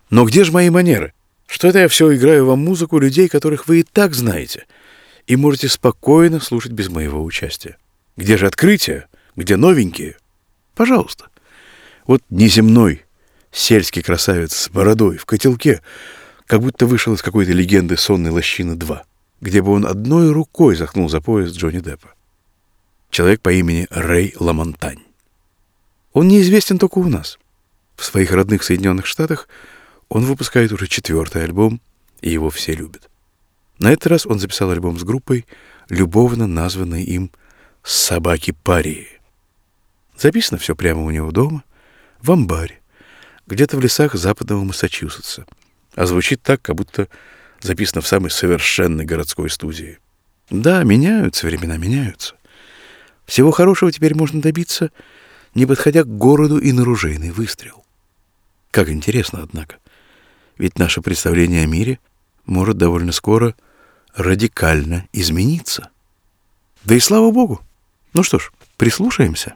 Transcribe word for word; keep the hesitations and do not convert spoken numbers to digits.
Но где же мои манеры? Что это я все играю вам музыку людей, которых вы и так знаете, и можете спокойно слушать без моего участия? Где же открытия? Где новенькие? Пожалуйста. Вот неземной сельский красавец с бородой в котелке, как будто вышел из какой-то легенды «Сонной лощины два», где бы он одной рукой заткнул за пояс Джонни Деппа. Человек по имени Рэй Ламонтань. Он неизвестен только у нас. В своих родных Соединенных Штатах он выпускает уже четвертый альбом, и его все любят. На этот раз он записал альбом с группой, любовно названной им «Собаки-парии». Записано все прямо у него дома, в амбаре, где-то в лесах западного Массачусетса, а звучит так, как будто записано в самой совершенной городской студии. Да, меняются, времена меняются. Всего хорошего теперь можно добиться, не подходя к городу и на ружейный выстрел. Как интересно, однако. Ведь наше представление о мире может довольно скоро радикально измениться. Да и слава богу. Ну что ж, прислушаемся.